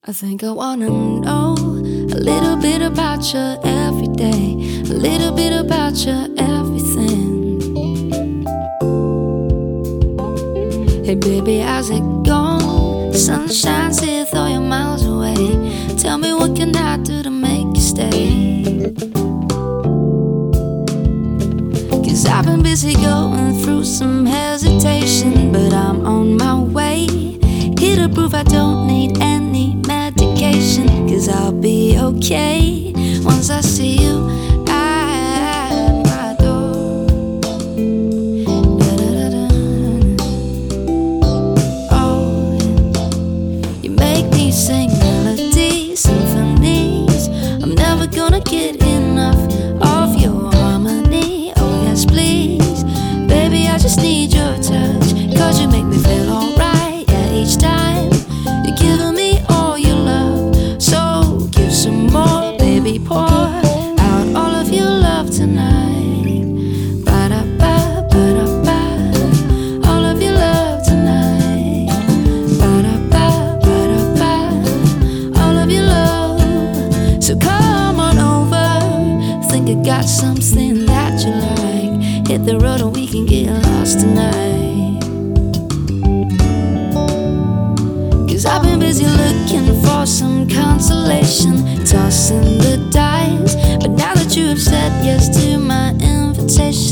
I think I wanna know a little bit about you every day, a little bit about your everything. Hey baby, how's it going? Sun shines here though you're miles away. Tell me what can I do to make you stay? Cause I've been busy going through some hesitation, but I'm on my way. Here to prove I don't need any medication, cause I'll be okay once I see you at my door. Da-da-da-da. Oh, you make me sing melodies, symphonies. I'm never gonna get enough of your harmony. Oh yes please, baby I just need your touch, cause you make me feel alright. Yeah, each time you're giving me all your love, so give some more, baby, pour out all of your love tonight. Ba-da-ba, ba-da-ba, all of your love tonight. Ba-da-ba, ba-da-ba, all of your love. So come on over, think I got something that you like. Hit the road and we can get lost tonight. Cause I've been busy looking for some consolation, tossing the dice, but now that you have said yes to my invitation,